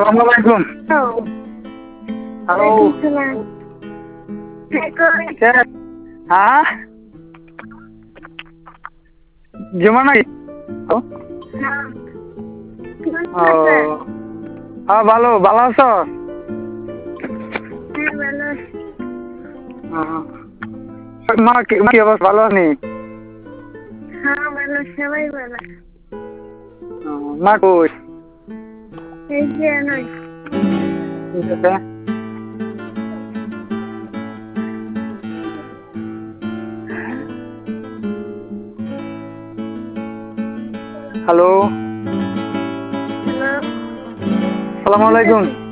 Assalamualaikum. Oh, Halo. Waalaikumsalam. Cek. Hah? Gimana? Oh. Oh. Ah, ভালো আছো? হ্যাঁ ভালো মা কি অবস্থা, ভালো আনি? হ্যাঁ ভালো সবাই ভালো মা কই? এই যে নয় ঠিক আছে। হ্যালো, হ্যালো আসসালামু আলাইকুম।